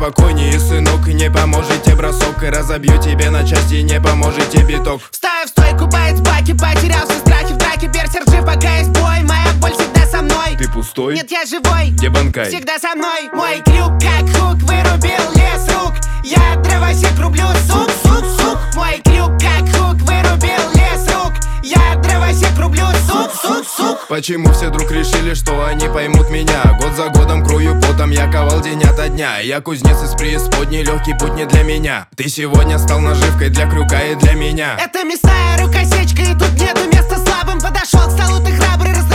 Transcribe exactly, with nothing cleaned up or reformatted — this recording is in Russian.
поспокойнее, сынок, не поможете бросок. И разобью тебе на части, не поможете биток. Встаю в стойку, боец баки, потерял все страхи в драке. Берсерк жив, пока есть бой, моя боль всегда со мной. Ты пустой? Нет, я живой. Где банкай? Всегда со мной. Мой крюк как хук, вырубил лес рук. Я дровосек рублю, сук, сук, сук. Мой крюк как хук, вырубил лес рук. Я дровосек рублю, сук, сук, сук. Почему все вдруг решили, что они поймут меня? Год за годом крою потом, я ковал день ото дня. Я кузнец из преисподней, легкий путь не для меня. Ты сегодня стал наживкой для крюка и для меня. Это мясная рукосечка, и тут нету места слабым. Подошел к столу, ты храбрый, раздавай.